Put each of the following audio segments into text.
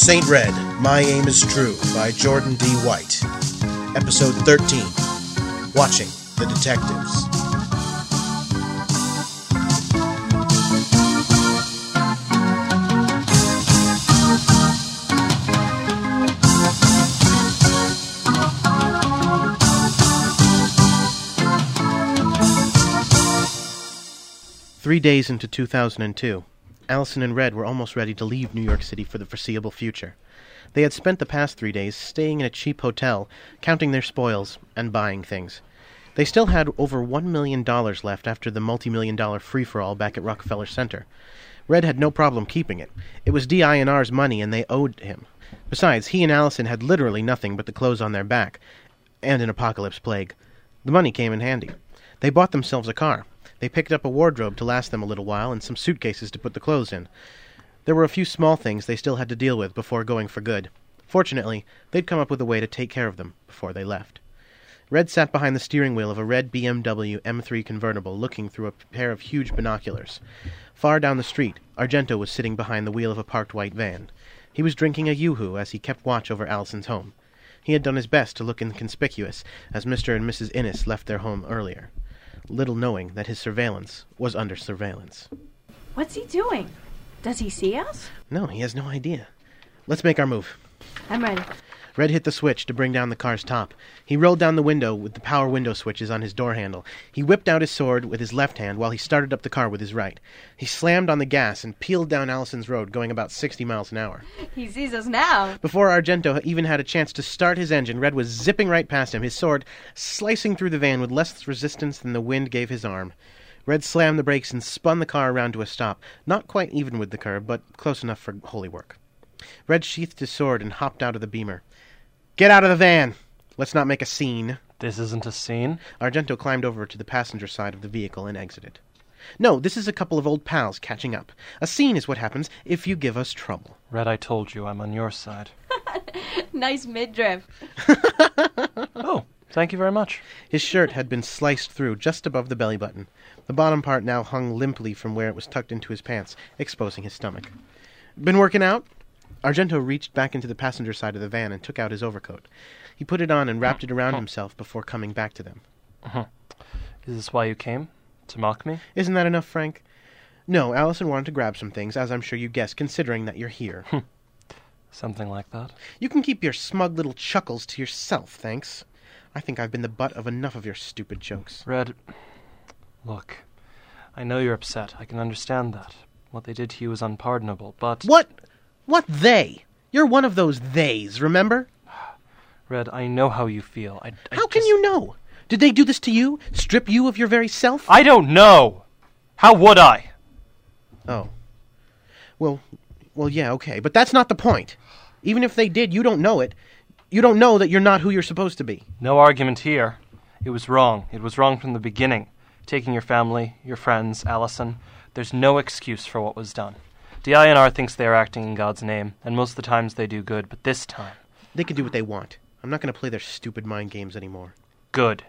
Saint Red, My Aim is True by Jordan D. White. Episode 13, Watching the Detectives. Three days into 2002, Allison and Red were almost ready to leave New York City for the foreseeable future. They had spent the past 3 days staying in a cheap hotel, counting their spoils, and buying things. They still had over $1 million left after the multi-million-dollar free-for-all back at Rockefeller Center. Red had no problem keeping it. It was DI&R's money, and they owed him. Besides, he and Allison had literally nothing but the clothes on their back, and an apocalypse plague. The money came in handy. They bought themselves a car. They picked up a wardrobe to last them a little while and some suitcases to put the clothes in. There were a few small things they still had to deal with before going for good. Fortunately, they'd come up with a way to take care of them before they left. Red sat behind the steering wheel of a red BMW M3 convertible looking through a pair of huge binoculars. Far down the street, Argento was sitting behind the wheel of a parked white van. He was drinking a Yoo-hoo as he kept watch over Allison's home. He had done his best to look inconspicuous as Mr. and Mrs. Innes left their home earlier, little knowing that his surveillance was under surveillance. What's he doing? Does he see us? No, he has no idea. Let's make our move. I'm ready. Red hit the switch to bring down the car's top. He rolled down the window with the power window switches on his door handle. He whipped out his sword with his left hand while he started up the car with his right. He slammed on the gas and peeled down Allison's road, going about 60 miles an hour. He sees us now. Before Argento even had a chance to start his engine, Red was zipping right past him, his sword slicing through the van with less resistance than the wind gave his arm. Red slammed the brakes and spun the car around to a stop, not quite even with the curb, but close enough for holy work. Red sheathed his sword and hopped out of the Beamer. "Get out of the van! Let's not make a scene." This isn't a scene? Argento climbed over to the passenger side of the vehicle and exited. "No, this is a couple of old pals catching up. A scene is what happens if you give us trouble." Red, I told you I'm on your side. Nice midriff. Oh, thank you very much. His shirt had been sliced through just above the belly button. The bottom part now hung limply from where it was tucked into his pants, exposing his stomach. "Been working out?" Argento reached back into the passenger side of the van and took out his overcoat. He put it on and wrapped it around himself before coming back to them. Is this why you came? To mock me? "Isn't that enough, Frank?" "No, Allison wanted to grab some things, as I'm sure you guessed, considering that you're here." Something like that. "You can keep your smug little chuckles to yourself, thanks. I think I've been the butt of enough of your stupid jokes." Red, look, I know you're upset. I can understand that. What they did to you is unpardonable, but... What they? You're one of those theys, remember? Red, I know how you feel. How can you know? Did they do this to you? Strip you of your very self? I don't know! How would I? Oh. Well, yeah, okay. But that's not the point. Even if they did, you don't know it. You don't know that you're not who you're supposed to be. No argument here. It was wrong. It was wrong from the beginning. Taking your family, your friends, Allison. There's no excuse for what was done. DI&R thinks they are acting in God's name, and most of the times they do good, but this time... They can do what they want. I'm not going to play their stupid mind games anymore. Good.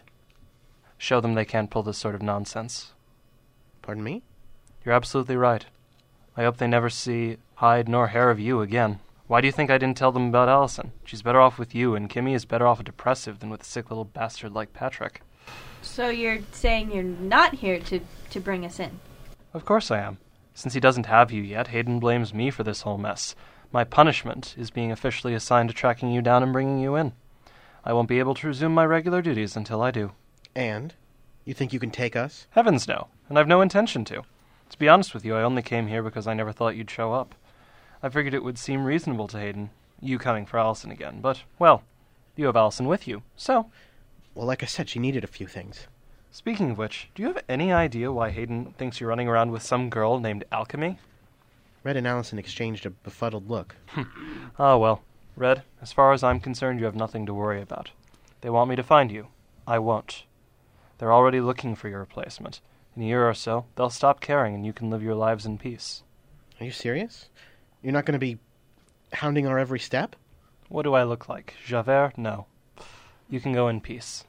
Show them they can't pull this sort of nonsense. Pardon me? You're absolutely right. I hope they never see hide nor hair of you again. Why do you think I didn't tell them about Allison? She's better off with you, and Kimmy is better off a depressive than with a sick little bastard like Patrick. So you're saying you're not here to bring us in? Of course I am. Since he doesn't have you yet, Hayden blames me for this whole mess. My punishment is being officially assigned to tracking you down and bringing you in. I won't be able to resume my regular duties until I do. And? You think you can take us? Heavens no, and I've no intention to. To be honest with you, I only came here because I never thought you'd show up. I figured it would seem reasonable to Hayden, you coming for Allison again, but, well, you have Allison with you, so... Well, like I said, she needed a few things. Speaking of which, do you have any idea why Hayden thinks you're running around with some girl named Alchemy? Red and Allison exchanged a befuddled look. Oh, well. Red, as far as I'm concerned, you have nothing to worry about. They want me to find you. I won't. They're already looking for your replacement. In a year or so, they'll stop caring and you can live your lives in peace. Are you serious? You're not going to be hounding our every step? What do I look like? Javert? No. You can go in peace.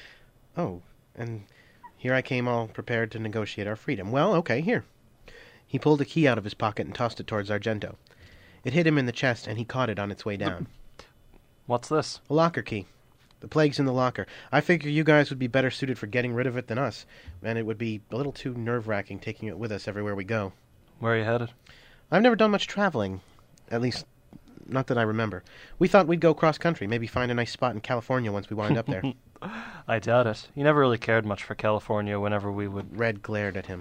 Oh, and here I came all prepared to negotiate our freedom. Well, okay, here. He pulled a key out of his pocket and tossed it towards Argento. It hit him in the chest, and he caught it on its way down. What's this? A locker key. The plague's in the locker. I figure you guys would be better suited for getting rid of it than us, and it would be a little too nerve-wracking taking it with us everywhere we go. Where are you headed? I've never done much traveling. At least, not that I remember. We thought we'd go cross-country, maybe find a nice spot in California once we wind up there. I doubt it. You never really cared much for California whenever we would... Red glared at him.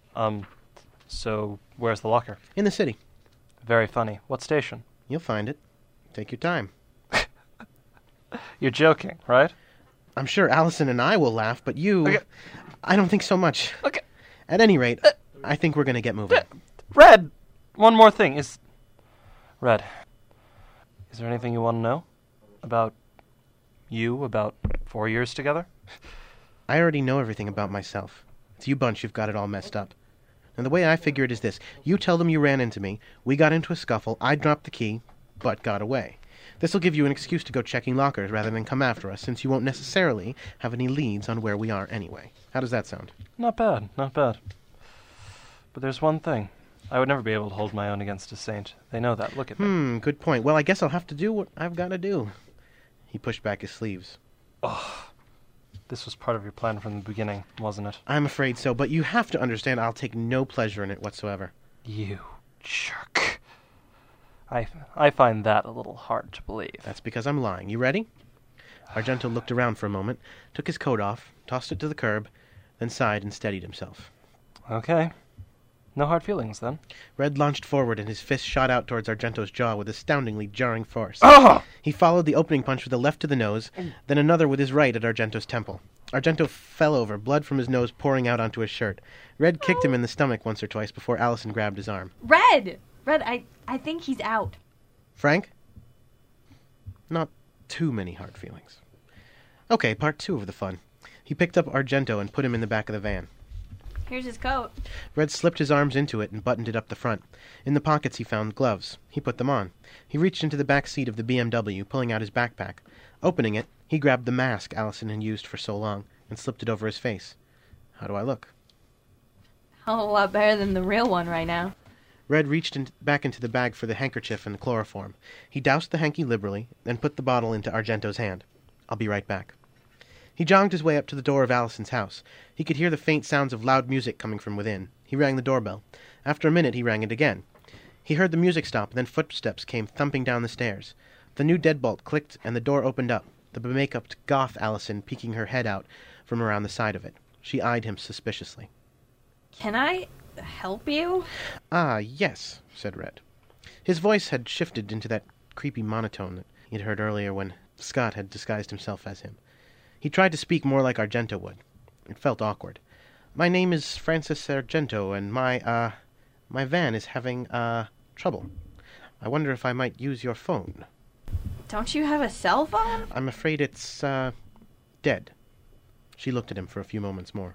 So where's the locker? In the city. Very funny. What station? You'll find it. Take your time. You're joking, right? I'm sure Allison and I will laugh, but you... Okay. I don't think so much. Okay. At any rate, I think we're going to get moving. Red! One more thing. Red, is there anything you want to know? About you, about 4 years together? I already know everything about myself. It's you bunch who've got it all messed up. And the way I figure it is this. You tell them you ran into me, we got into a scuffle, I dropped the key, but got away. This'll give you an excuse to go checking lockers rather than come after us, since you won't necessarily have any leads on where we are anyway. How does that sound? Not bad, not bad. But there's one thing. I would never be able to hold my own against a saint. They know that. Look at me. Good point. Well, I guess I'll have to do what I've got to do. He pushed back his sleeves. Oh, this was part of your plan from the beginning, wasn't it? I'm afraid so, but you have to understand I'll take no pleasure in it whatsoever. You jerk. I find that a little hard to believe. That's because I'm lying. You ready? Argento looked around for a moment, took his coat off, tossed it to the curb, then sighed and steadied himself. Okay. No hard feelings, then. Red launched forward, and his fist shot out towards Argento's jaw with astoundingly jarring force. Oh! He followed the opening punch with a left to the nose, then another with his right at Argento's temple. Argento fell over, blood from his nose pouring out onto his shirt. Red kicked him in the stomach once or twice before Allison grabbed his arm. Red! Red, I think he's out. Frank? Not too many hard feelings. Okay, part 2 of the fun. He picked up Argento and put him in the back of the van. Here's his coat. Red slipped his arms into it and buttoned it up the front. In the pockets he found gloves. He put them on. He reached into the back seat of the BMW, pulling out his backpack. Opening it, he grabbed the mask Allison had used for so long and slipped it over his face. How do I look? A whole lot better than the real one right now. Red reached back into the bag for the handkerchief and the chloroform. He doused the hanky liberally, then put the bottle into Argento's hand. I'll be right back. He jogged his way up to the door of Allison's house. He could hear the faint sounds of loud music coming from within. He rang the doorbell. After a minute, he rang it again. He heard the music stop, then footsteps came thumping down the stairs. The new deadbolt clicked, and the door opened up, the bemake-upped goth Allison peeking her head out from around the side of it. She eyed him suspiciously. Can I help you? Ah, yes, said Red. His voice had shifted into that creepy monotone that he'd heard earlier when Scott had disguised himself as him. He tried to speak more like Argento would. It felt awkward. My name is Francis Argento, and my van is having, trouble. I wonder if I might use your phone. Don't you have a cell phone? I'm afraid it's, dead. She looked at him for a few moments more.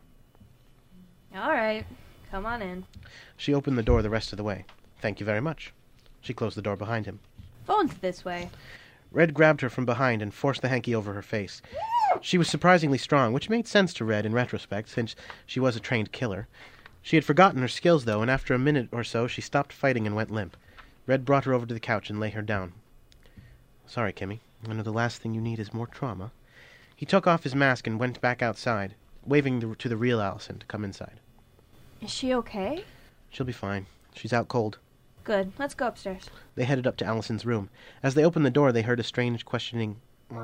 All right. Come on in. She opened the door the rest of the way. Thank you very much. She closed the door behind him. Phone's this way. Red grabbed her from behind and forced the hanky over her face. She was surprisingly strong, which made sense to Red in retrospect, since she was a trained killer. She had forgotten her skills, though, and after a minute or so she stopped fighting and went limp. Red brought her over to the couch and lay her down. Sorry, Kimmy. I know the last thing you need is more trauma. He took off his mask and went back outside, waving to the real Allison to come inside. Is she okay? She'll be fine. She's out cold. Good. Let's go upstairs. They headed up to Allison's room. As they opened the door, they heard a strange, questioning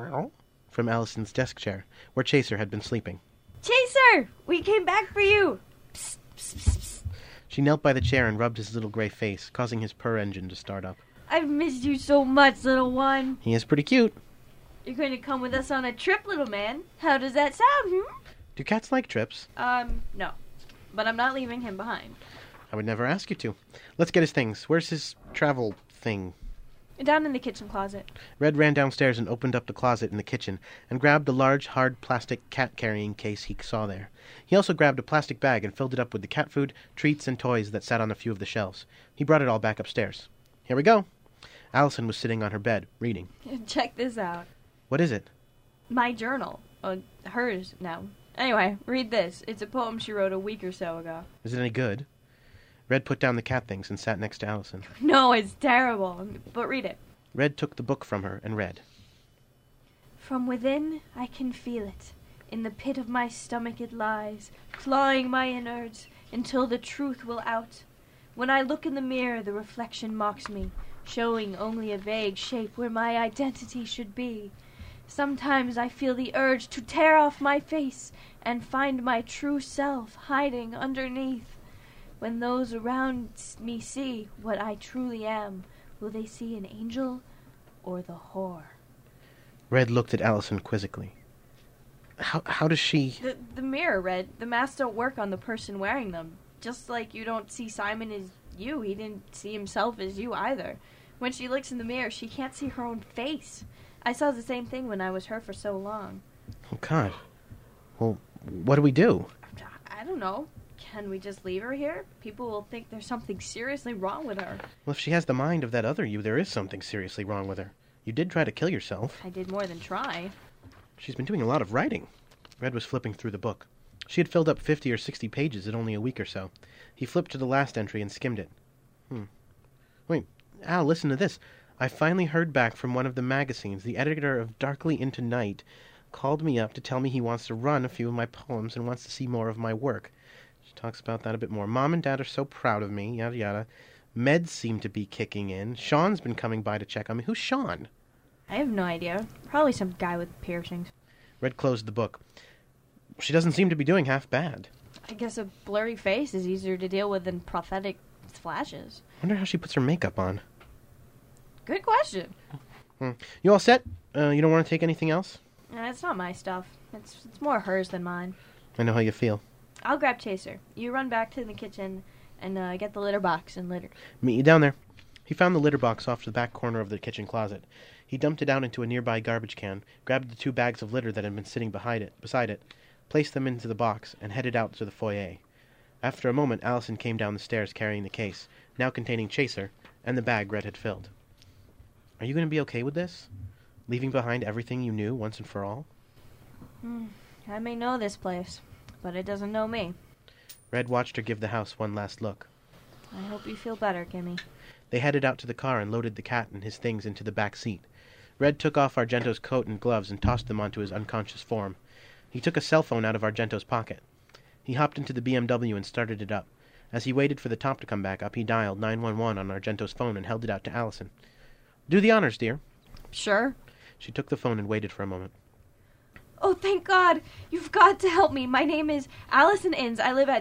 from Allison's desk chair, where Chaser had been sleeping. Chaser! We came back for you! Psst, psst, psst, psst. She knelt by the chair and rubbed his little gray face, causing his purr engine to start up. I've missed you so much, little one. He is pretty cute. You're going to come with us on a trip, little man. How does that sound, Do cats like trips? No. But I'm not leaving him behind. I would never ask you to. Let's get his things. Where's his travel thing? Down in the kitchen closet. Red ran downstairs and opened up the closet in the kitchen and grabbed the large, hard plastic cat-carrying case he saw there. He also grabbed a plastic bag and filled it up with the cat food, treats, and toys that sat on a few of the shelves. He brought it all back upstairs. Here we go. Allison was sitting on her bed, reading. Check this out. What is it? My journal. Hers now. Anyway, read this. It's a poem she wrote a week or so ago. Is it any good? Red put down the cat things and sat next to Allison. No, it's terrible. But read it. Red took the book from her and read. From within I can feel it. In the pit of my stomach it lies, clawing my innards until the truth will out. When I look in the mirror, the reflection mocks me, showing only a vague shape where my identity should be. Sometimes I feel the urge to tear off my face and find my true self hiding underneath. When those around me see what I truly am, will they see an angel or the whore? Red looked at Allison quizzically. How does she... The mirror, Red. The masks don't work on the person wearing them. Just like you don't see Simon as you, he didn't see himself as you either. When she looks in the mirror, she can't see her own face. I saw the same thing when I was her for so long. Oh, God. Well, what do we do? I don't know. Can we just leave her here? People will think there's something seriously wrong with her. Well, if she has the mind of that other you, there is something seriously wrong with her. You did try to kill yourself. I did more than try. She's been doing a lot of writing. Red was flipping through the book. She had filled up 50 or 60 pages in only a week or so. He flipped to the last entry and skimmed it. Wait, Al, listen to this. I finally heard back from one of the magazines. The editor of Darkly Into Night called me up to tell me he wants to run a few of my poems and wants to see more of my work. She talks about that a bit more. Mom and Dad are so proud of me, yada yada. Meds seem to be kicking in. Sean's been coming by to check on me. Who's Sean? I have no idea. Probably some guy with piercings. Red closed the book. She doesn't seem to be doing half bad. I guess a blurry face is easier to deal with than prosthetic flashes. Wonder how she puts her makeup on. Good question. You all set? You don't want to take anything else? It's not my stuff. It's more hers than mine. I know how you feel. I'll grab Chaser. You run back to the kitchen and get the litter box and litter. Meet you down there. He found the litter box off to the back corner of the kitchen closet. He dumped it out into a nearby garbage can, grabbed the 2 bags of litter that had been sitting beside it, placed them into the box, and headed out to the foyer. After a moment, Allison came down the stairs carrying the case, now containing Chaser, and the bag Red had filled. Are you going to be okay with this? Leaving behind everything you knew once and for all? I may know this place, but it doesn't know me. Red watched her give the house one last look. I hope you feel better, Kimmy. They headed out to the car and loaded the cat and his things into the back seat. Red took off Argento's coat and gloves and tossed them onto his unconscious form. He took a cell phone out of Argento's pocket. He hopped into the BMW and started it up. As he waited for the top to come back up, he dialed 911 on Argento's phone and held it out to Allison. Do the honors, dear. Sure. She took the phone and waited for a moment. Oh, thank God. You've got to help me. My name is Allison Inns. I live at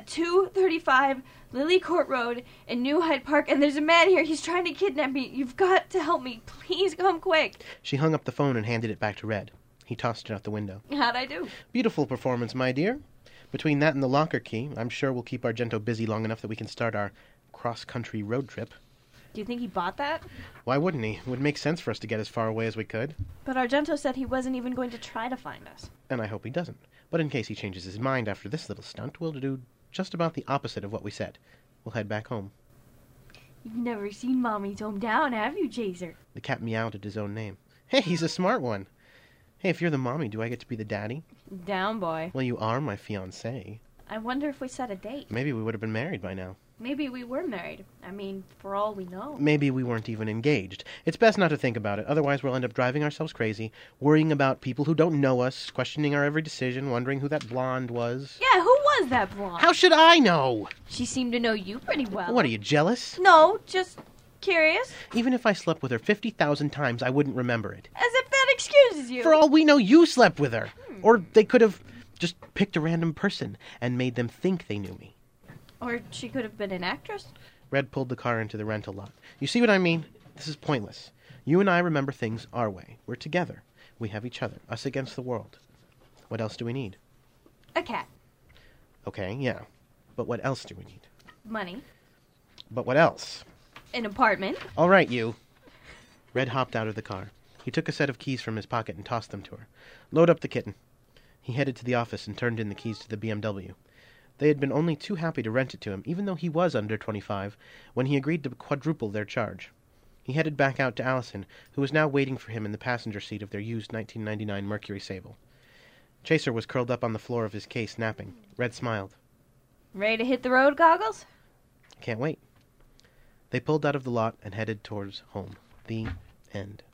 235 Lily Court Road in New Hyde Park, and there's a man here. He's trying to kidnap me. You've got to help me. Please come quick. She hung up the phone and handed it back to Red. He tossed it out the window. How'd I do? Beautiful performance, my dear. Between that and the locker key, I'm sure we'll keep Argento busy long enough that we can start our cross-country road trip. Do you think he bought that? Why wouldn't he? It would make sense for us to get as far away as we could. But Argento said he wasn't even going to try to find us. And I hope he doesn't. But in case he changes his mind after this little stunt, we'll do just about the opposite of what we said. We'll head back home. You've never seen Mommy's hometown, have you, Chaser? The cat meowed at his own name. Hey, he's a smart one. Hey, if you're the mommy, do I get to be the daddy? Down, boy. Well, you are my fiancé. I wonder if we set a date. Maybe we would have been married by now. Maybe we were married. I mean, for all we know. Maybe we weren't even engaged. It's best not to think about it, otherwise we'll end up driving ourselves crazy, worrying about people who don't know us, questioning our every decision, wondering who that blonde was. Yeah, who was that blonde? How should I know? She seemed to know you pretty well. What, are you jealous? No, just curious. Even if I slept with her 50,000 times, I wouldn't remember it. As if that excuses you. For all we know, you slept with her. Or they could have just picked a random person and made them think they knew me. Or she could have been an actress. Red pulled the car into the rental lot. You see what I mean? This is pointless. You and I remember things our way. We're together. We have each other. Us against the world. What else do we need? A cat. Okay, yeah. But what else do we need? Money. But what else? An apartment. All right, you. Red hopped out of the car. He took a set of keys from his pocket and tossed them to her. Load up the kitten. He headed to the office and turned in the keys to the BMW. They had been only too happy to rent it to him, even though he was under 25, when he agreed to quadruple their charge. He headed back out to Allison, who was now waiting for him in the passenger seat of their used 1999 Mercury Sable. Chaser was curled up on the floor of his case, napping. Red smiled. Ready to hit the road, Goggles? Can't wait. They pulled out of the lot and headed towards home. The end.